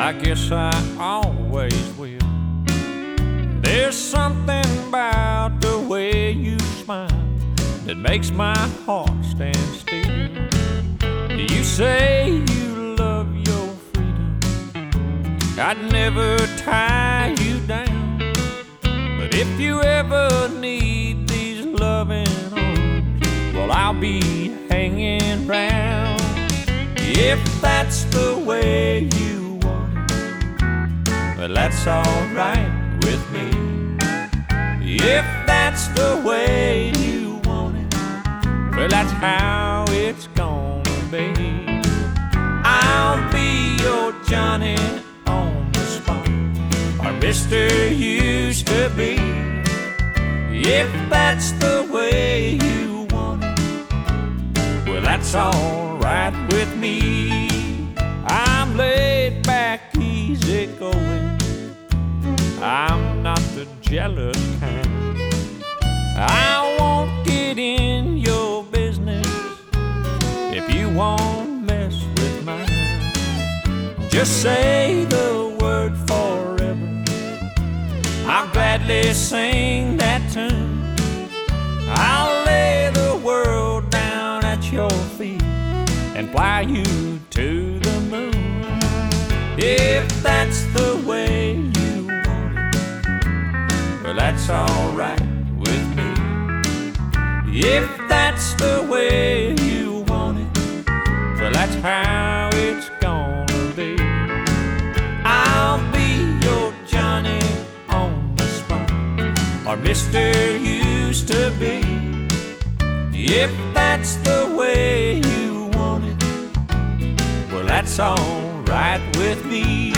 I guess I always will. There's something about the way you smile that makes my heart stand still. You say you love your freedom, I'd never tie you down. But if you ever need these loving arms, well, I'll be hanging round. If that's the way you want it, well, that's alright with me. If that's the way you want it, well, that's how it's gonna be. I'll be your Johnny on the spot, or Mr. Used to Be. If that's the way you want it, well, that's alright with me. I'm laid back, easy going, I'm not the jealous kind. I won't get in your business if you won't mess with mine. Just say the word forever, I'll gladly sing that tune. I'll lay the world down at your feet and fly you to the moon. If that's the way you want it, well, that's alright with me. If that's the way you want it, well, that's how it's gonna be. I'll be your Johnny on the spot, or Mr. Used to Be. If that's the way you want it, well, that's alright with me.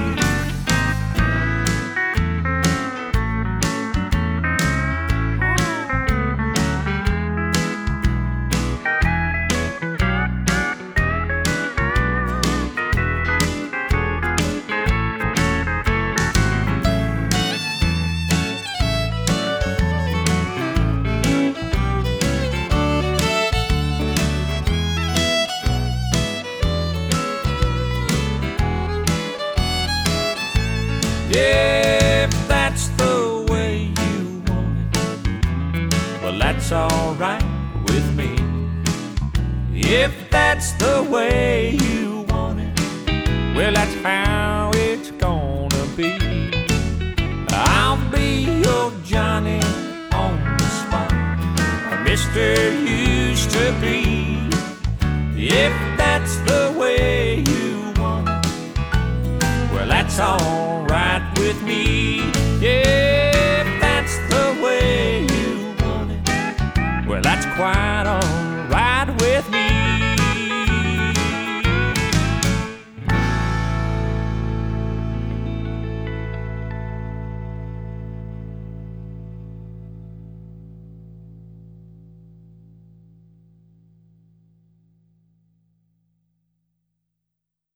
If that's the way you want it, well, that's alright with me. If that's the way you want it, well, that's how it's gonna be. I'll be your Johnny on the spot, or Mr. Used to Be. If that's the way you want it, well, that's alright with me. Yeah, if that's the way you want it, well, that's quite alright.